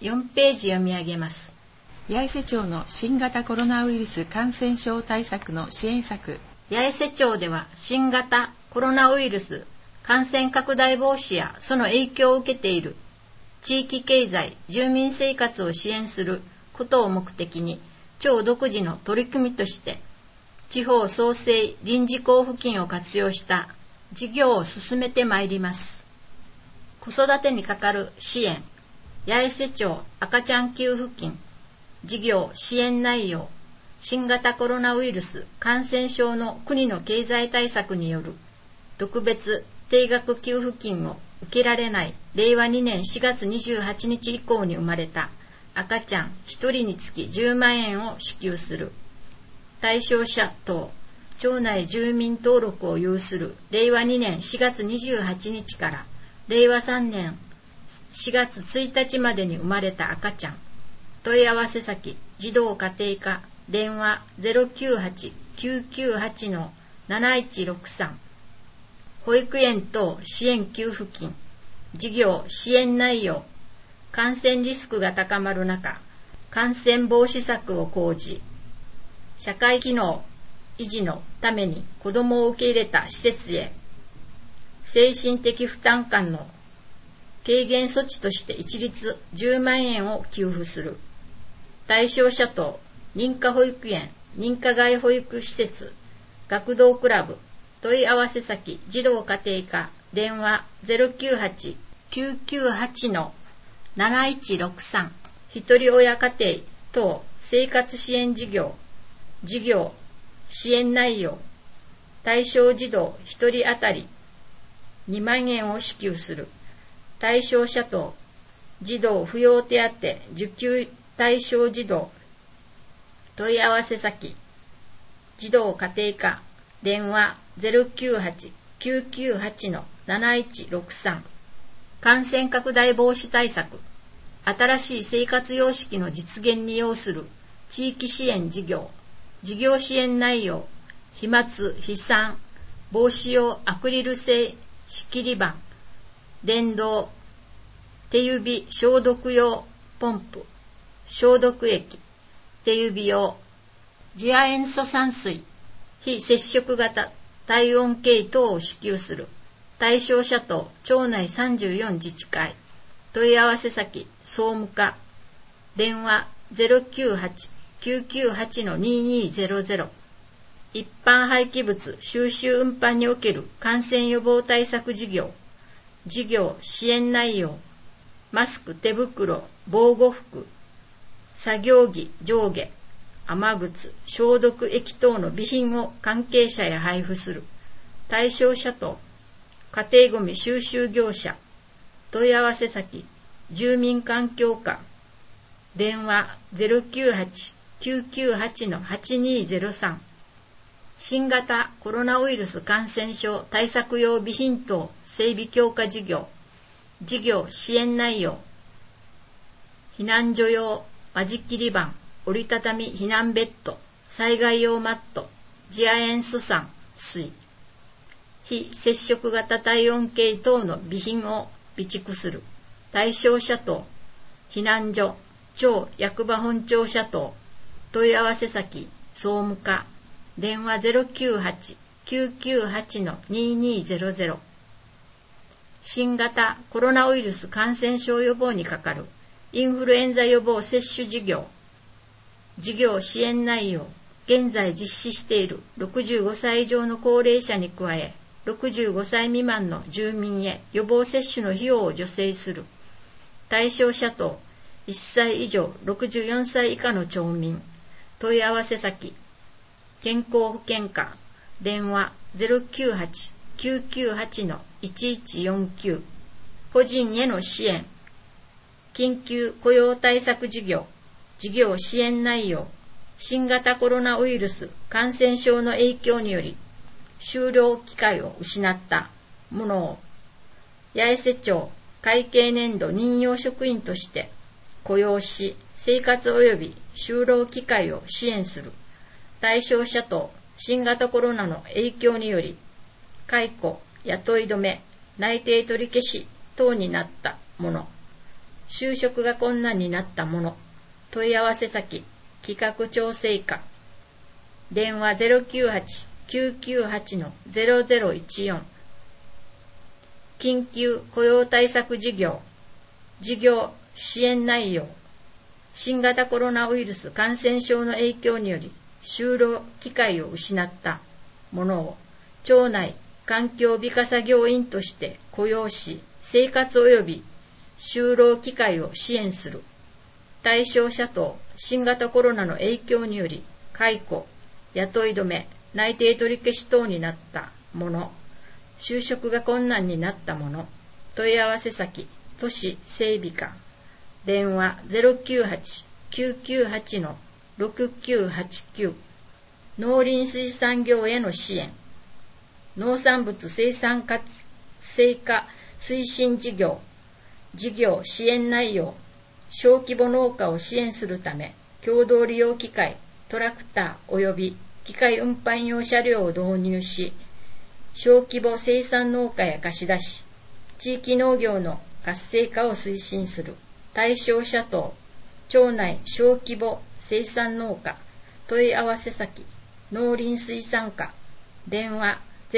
4ページ読み上げます。 八重瀬町の新型コロナウイルス感染症対策の支援策。 八重瀬町では新型コロナウイルス感染拡大防止やその影響を受けている地域経済、住民生活を支援することを目的に、町独自の取り組みとして地方創生臨時交付金を活用した事業を進めてまいります。子育てにかかる支援、八重瀬町赤ちゃん給付金、事業支援内容、新型コロナウイルス感染症の国の経済対策による特別定額給付金を受けられない令和2年4月28日以降に生まれた赤ちゃん1人につき10万円を支給する。対象者等、町内住民登録を有する令和2年4月28日から令和3年4月1日までに生まれた赤ちゃん。問い合わせ先、児童家庭課、電話 098-998-7163。保育園等支援給付金、事業支援内容、感染リスクが高まる中、感染防止策を講じ、社会機能維持のために子どもを受け入れた施設へ、精神的負担感の軽減措置として一律10万円を給付する。対象者等、認可保育園、認可外保育施設、学童クラブ、問い合わせ先、児童家庭課、電話 098-998-7163。一人親家庭等生活支援事業、事業支援内容、対象児童1人当たり2万円を支給する。対象者等、児童扶養手当受給対象児童、問い合わせ先、児童家庭課、電話 098-998-7163。感染拡大防止対策、新しい生活様式の実現に要する地域支援事業、事業支援内容、飛沫・飛散防止用アクリル製仕切り板、電動手指消毒用ポンプ、消毒液、手指用次亜塩素酸水、非接触型体温計等を支給する。対象者等、町内34自治会。問い合わせ先、総務課。電話 098-998-2200。一般廃棄物収集運搬における感染予防対策事業。事業支援内容。マスク、手袋、防護服、作業着上下、雨靴、消毒液等の備品を関係者へ配布する。対象者等、家庭ごみ収集業者。問い合わせ先、住民環境課。電話 098-998-8203。新型コロナウイルス感染症対策用備品等整備強化事業。事業支援内容。避難所用間仕切り板、折りたたみ避難ベッド、災害用マット、次亜塩素酸水、非接触型体温計等の備品を備蓄する。対象者等、避難所、町役場本庁舎等。問い合わせ先、総務課。電話 098-998-2200。新型コロナウイルス感染症予防にかかるインフルエンザ予防接種事業。事業支援内容。現在実施している65歳以上の高齢者に加え、65歳未満の住民へ予防接種の費用を助成する。対象者等、1歳以上64歳以下の町民。問い合わせ先、健康保険課。電話 098-998-1149。個人への支援。緊急雇用対策事業。事業支援内容。新型コロナウイルス感染症の影響により就労機会を失った者を八重瀬町会計年度任用職員として雇用し、生活及び就労機会を支援する。対象者等、新型コロナの影響により解雇、雇い止め、内定取り消し等になった者、 就職が困難になった者、問い合わせ先、企画調整課、電話 098-998-0014、緊急雇用対策事業、事業支援内容、新型コロナウイルス感染症の影響により就労機会を失った者を町内環境美化作業員として雇用し、生活及び就労機会を支援する。対象者等、新型コロナの影響により解雇、雇い止め、内定取り消し等になった者、就職が困難になった者、問い合わせ先、都市整備課、電話 098-998-6989、農林水産業への支援、農産物生産活性化推進事業、事業支援内容、小規模農家を支援するため、共同利用機械、トラクター及び機械運搬用車両を導入し、小規模生産農家へ貸し出し、地域農業の活性化を推進する。対象者等、町内小規模生産農家、問い合わせ先、農林水産課、電話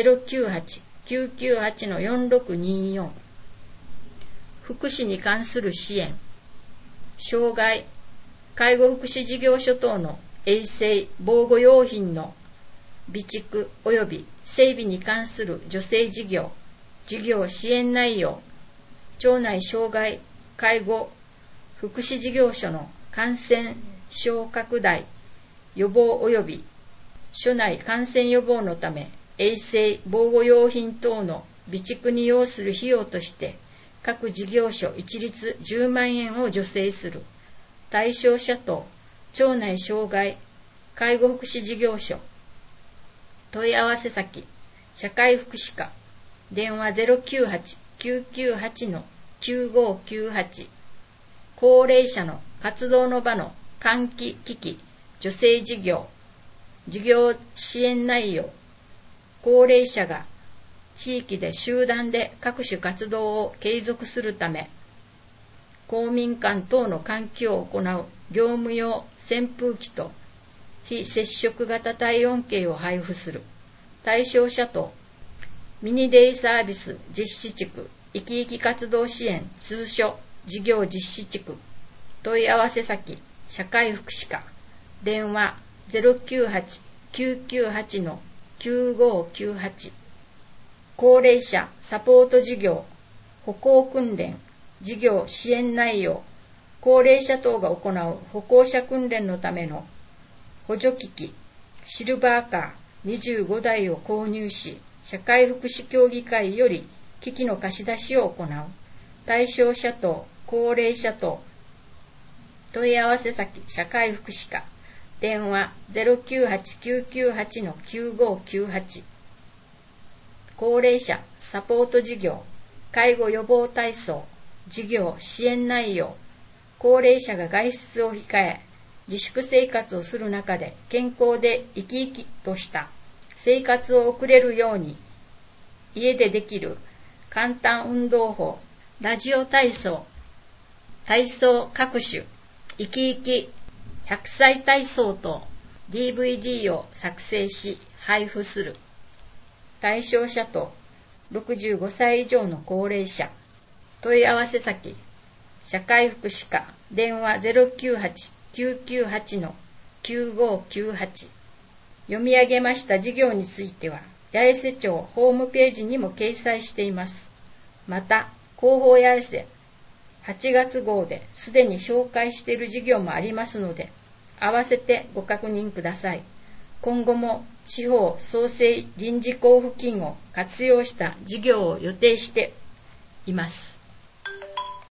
098-998-4624、福祉に関する支援、障害、介護福祉事業所等の衛生・防護用品の備蓄及び整備に関する助成事業、事業支援内容、町内障害、介護、福祉事業所の感染症拡大、予防及び所内感染予防のため、衛生・防護用品等の備蓄に要する費用として、各事業所一律10万円を助成する。対象者等、町内障害、介護福祉事業所、問い合わせ先、社会福祉課、電話 098-998-9598、高齢者の活動の場の換気機器、助成事業、事業支援内容、高齢者が地域で集団で各種活動を継続するため、公民館等の換気を行う業務用扇風機と非接触型体温計を配布する。対象者とミニデイサービス実施地区、生き生き活動支援通所事業実施地区、問い合わせ先、社会福祉課、電話 098-998-9598、高齢者サポート事業、歩行訓練、事業支援内容、高齢者等が行う歩行者訓練のための補助機器、シルバーカー25台を購入し、社会福祉協議会より機器の貸し出しを行う。対象者等、高齢者等、問い合わせ先、社会福祉課、電話 098-998-9598、高齢者サポート事業、介護予防体操、事業支援内容、高齢者が外出を控え、自粛生活をする中で健康で生き生きとした生活を送れるように、家でできる簡単運動法、ラジオ体操、体操各種、生き生き100歳体操と DVD を作成し配布する。対象者と65歳以上の高齢者、問い合わせ先、社会福祉課、電話 098-998-9598。読み上げました事業については、八重瀬町ホームページにも掲載しています。また、広報八重瀬8月号ですでに紹介している事業もありますので、合わせてご確認ください。今後も地方創生臨時交付金を活用した事業を予定しています。